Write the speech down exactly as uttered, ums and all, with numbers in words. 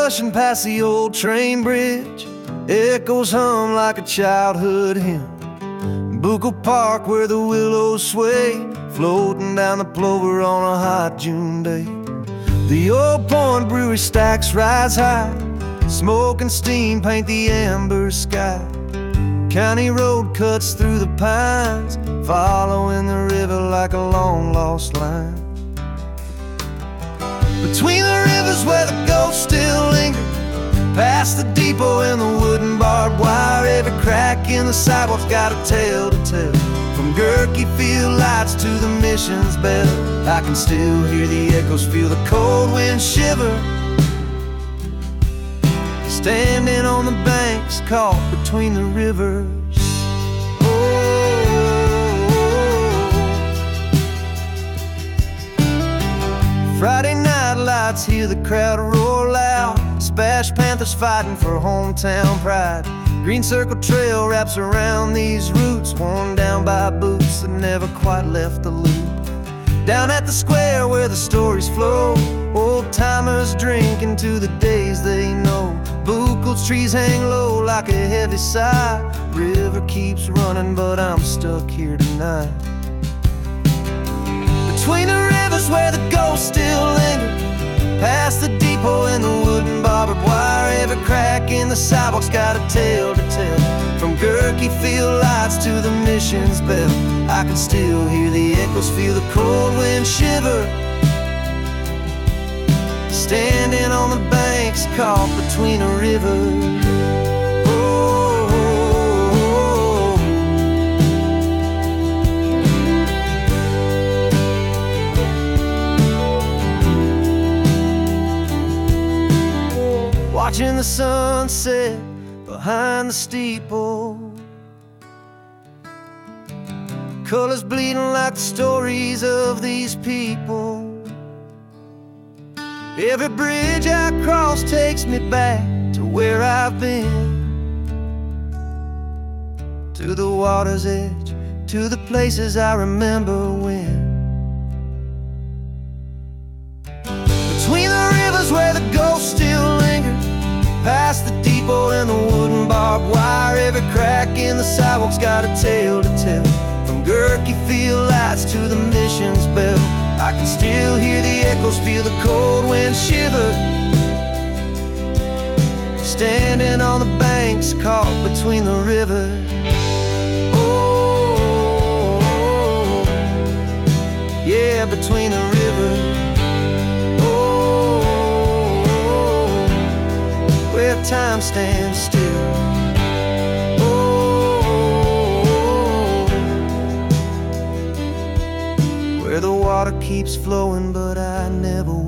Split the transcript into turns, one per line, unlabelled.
rushing past the old train bridge, echoes hum like a childhood hymn. Bucco Park where the willows sway, floating down the Plover on a hot June day. The Old Point Brewery stacks rise high, smoke and steam paint the amber sky. County road cuts through the pines, following the river like a long lost line. Between the rivers where the ghosts still linger, past the depot and the wooden barbed wire, every crack in the sidewalk's got a tale to tell. From Gerke field lights to the mission's bell, I can still hear the echoes, feel the cold wind shiver. Standing on the banks, caught between the rivers. Friday night lights, hear the crowd roar loud. Spash Panthers fighting for hometown pride. Green Circle Trail wraps around these roots, worn down by boots that never quite left the loop. Down at the square where the stories flow, old timers drinking to the days they know. Buchholz trees hang low like a heavy sigh. River keeps running but I'm stuck here tonight. Between the rivers where the ghosts still linger, past the depot and the wooden barbed wire, every crack in the sidewalk's got a tale to tell. From Gerke field lights to the mission's bell, I can still hear the echoes, feel the cold wind shiver. Standing on the banks, caught between a river. Watching the sunset behind the steeple, colors bleeding like the stories of these people. Every bridge I cross takes me back to where I've been, to the water's edge, to the places I remember when. Between the rivers where the ghosts still linger, past the depot and the wooden barbed wire, every crack in the sidewalk's got a tale to tell. From Gerke field lights to the mission's bell, I can still hear the echoes, feel the cold wind shiver. Standing on the banks, caught between the rivers. Oh, yeah, between the rivers. Where time stands still. Oh, where the water keeps flowing but I never